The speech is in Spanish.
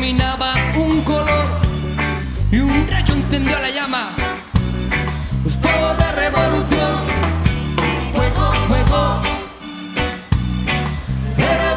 iluminaba un color y un rayo encendió la llama